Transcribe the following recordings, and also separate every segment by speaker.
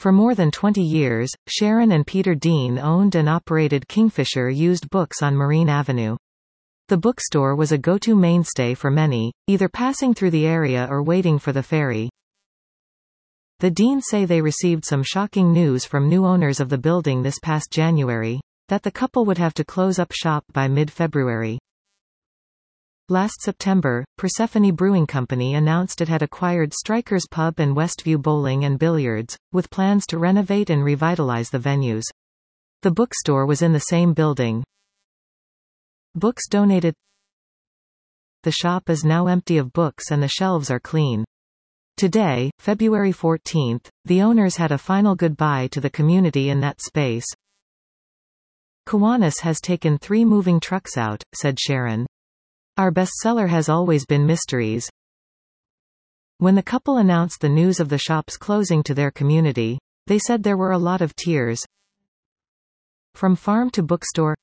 Speaker 1: For more than 20 years, Sharon and Peter Dean owned and operated Kingfisher Used Books on Marine Avenue. The bookstore was a go-to mainstay for many, either passing through the area or waiting for the ferry. The Deans say they received some shocking news from new owners of the building this past January, that the couple would have to close up shop by mid-February. Last September, Persephone Brewing Company announced it had acquired Strikers Pub and Westview Bowling and Billiards, with plans to renovate and revitalize the venues. The bookstore was in the same building. Books donated. The shop is now empty of books and the shelves are clean. Today, February 14, the owners had a final goodbye to the community in that space. Kiwanis has taken 3 moving trucks out, said Sharon. Our bestseller has always been mysteries. When the couple announced the news of the shop's closing to their community, they said there were a lot of tears. From farm to bookstore.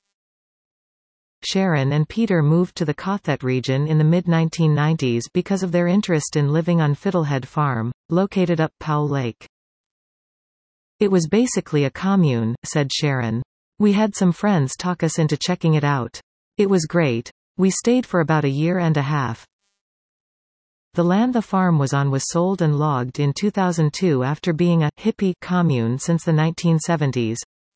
Speaker 1: Sharon and Peter moved to the Cothet region in the mid-1990s because of their interest in living on Fiddlehead Farm, located up Powell Lake. It was basically a commune, said Sharon. We had some friends talk us into checking it out. It was great. We stayed for about a year and a half. The land the farm was on was sold and logged in 2002 after being a hippie commune since the 1970s.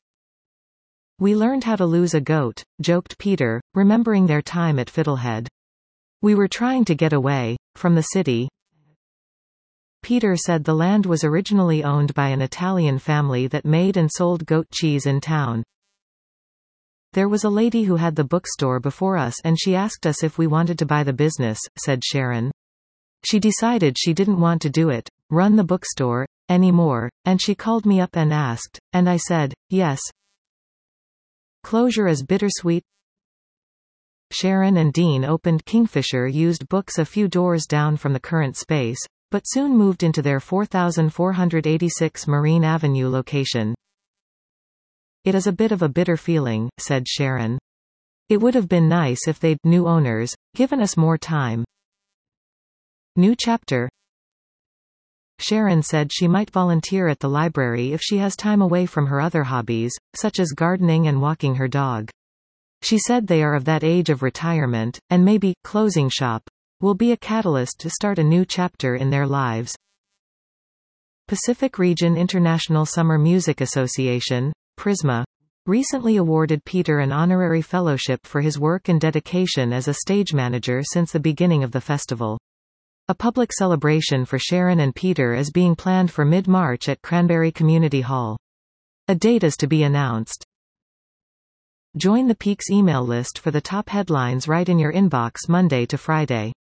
Speaker 1: We learned how to lose a goat, joked Peter, remembering their time at Fiddlehead. We were trying to get away from the city. Peter said the land was originally owned by an Italian family that made and sold goat cheese in town. There was a lady who had the bookstore before us and she asked us if we wanted to buy the business, said Sharon. She decided she didn't want to do it, run the bookstore, anymore, and she called me up and asked, and I said, yes. Closure is bittersweet. Sharon and Dean opened Kingfisher Used Books a few doors down from the current space, but soon moved into their 4486 Marine Avenue location. It is a bit of a bitter feeling, said Sharon. It would have been nice if they'd, new owners, given us more time. New chapter. Sharon said she might volunteer at the library if she has time away from her other hobbies, such as gardening and walking her dog. She said they are of that age of retirement, and maybe, closing shop, will be a catalyst to start a new chapter in their lives. Pacific Region International Summer Music Association, Prisma, recently awarded Peter an honorary fellowship for his work and dedication as a stage manager since the beginning of the festival. A public celebration for Sharon and Peter is being planned for mid-March at Cranberry Community Hall. A date is to be announced. Join the Peaks email list for the top headlines right in your inbox Monday to Friday.